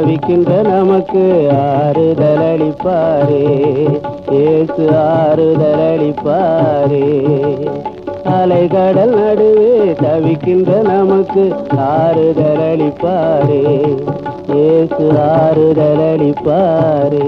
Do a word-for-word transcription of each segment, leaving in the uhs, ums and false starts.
தவிக்கின்ற நமக்கு ஆறுதல் அளிப்பாரே. இயேசு ஆறுதல் அளிப்பாரே. அலைகடல் நடுவே தவிக்கின்ற நமக்கு ஆறுதல் அளிப்பாரே. இயேசு ஆறுதல் அளிப்பாரே.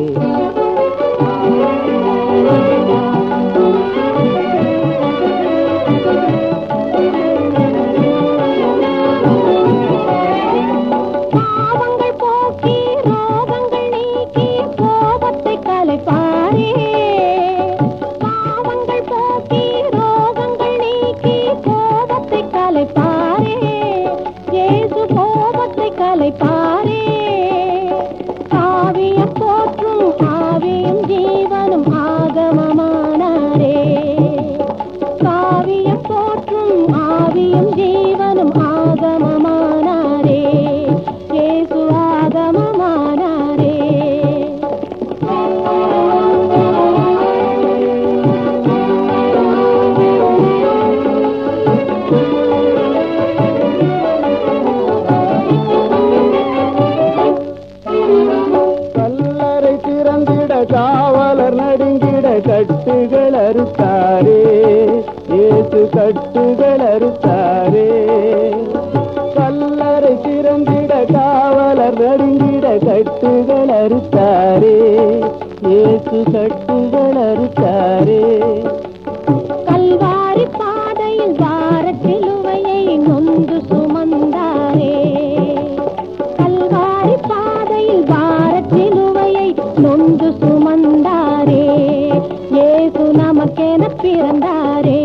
காவலர் நடுங்கிட கட்டுகள் அறுத்தாரே. இயேசு கட்டுகள் அறுத்தாரே. கல்லறை திறந்திட காவலர் நடுங்கிட கட்டுகள் அறுத்தாரே. இயேசு கட்டுகள் அறுத்தாரே. கல்வாரி பாதையில் வாரத்திலுவையை நொந்து சுமந்தாரே. கல்வாரி பாதையில் வாரத்திலுவையை நொந்து சுமந்தாரே. இயேசு நமக்கென பிறந்தாரே.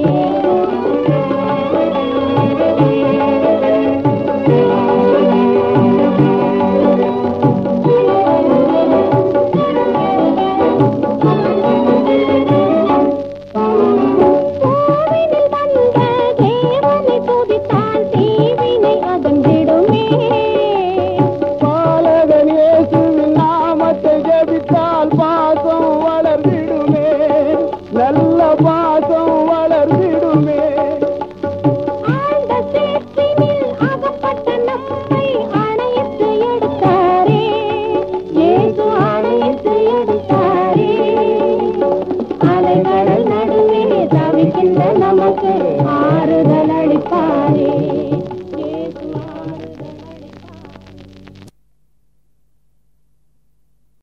பாசம் வளர்ந்திடுமே, நல்ல பாசம் வளர்ந்திடுமே. ஆழ்ந்த சேற்றினில் அகப்பட்ட நம்மை அணைத்து எடுத்தாரே. இயேசு அணைத்து எடுத்தாரே. அலைகடல் நடுவே தவிக்கின்ற நமக்கு ஆறுதல் அளிப்பாரே.